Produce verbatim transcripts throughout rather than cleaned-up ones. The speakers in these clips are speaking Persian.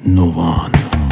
نوان.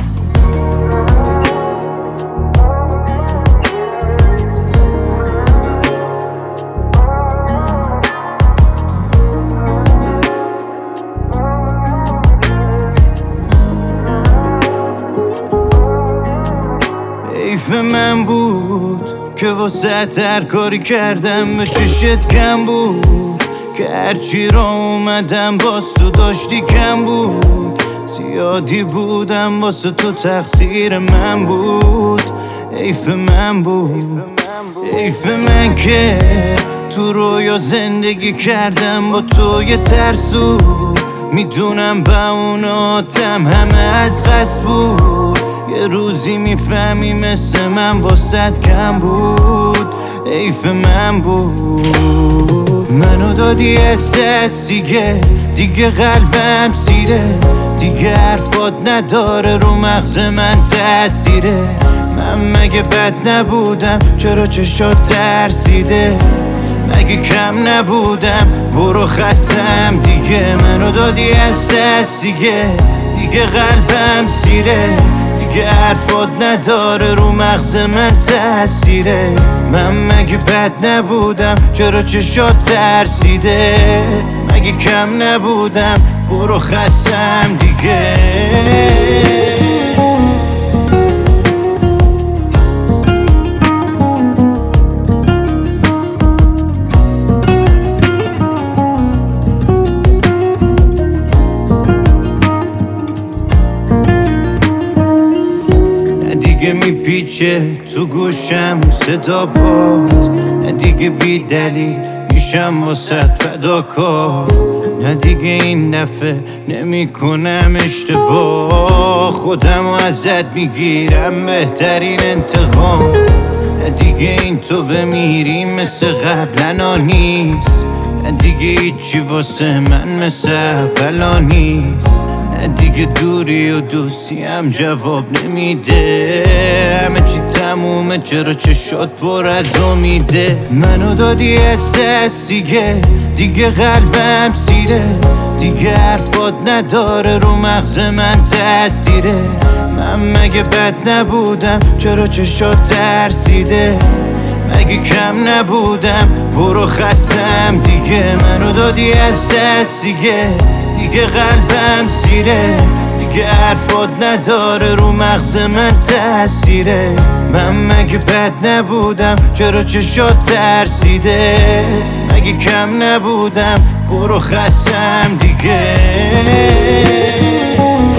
حیف من بود که واسه هر کاری کردم به چشت کم بود، که هرچی را اومدم باز تو داشتی کم بود. زیادی بودم واسه تو تقصیر من بود. حیف من بود، حیف من که تو رویا زندگی کردم با تو یه ترسو. میدونم با اوناتم همه از قصد بود. یه روزی میفهمی مثل من واسد کم بود. حیف من بود. منو دادی احساس دیگه، دیگه قلبم سیره، دیگه حرفات نداره رو مغز من تأثیره. من مگه بد نبودم؟ چرا چشات ترسیده؟ مگه کم نبودم؟ برو خستم دیگه. منو دادی احساس دیگه، دیگه قلبم سیره، دیگه حرفات نداره رو مغز من تأثیره. من مگه بد نبودم؟ چرا چشات ترسیده؟ مگه کم نبودم؟ برو خستم دیگه. دیگه میپیچه تو گوشم صدا پات، نه دیگه بی دلیل میشم واسه فداکار. نه دیگه این دفعه نمی کنم اشتباه، خودم ازت میگیرم بهترین انتقام. نه دیگه این تو بمیری مثل قبلنا نیست، نه دیگه هیچی واسه من مثل اولا نیست. نه دیگه دوری و دوستی هم جواب نمیده، همه چی تمومه چرا چشات پر از امیده. منو دادی احساس دیگه، دیگه قلبم سیره، دیگه حرفات نداره رو مغز من تأثیره. من مگه بد نبودم؟ چرا چشات ترسیده؟ مگه کم نبودم؟ برو خستم دیگه. منو دادی احساس دیگه، دیگه قلبم سیره، دیگه حرفات نداره رو مغز من تأثیره. من مگه بد نبودم؟ چرا چشات ترسیده؟ مگه کم نبودم؟ برو خستم دیگه.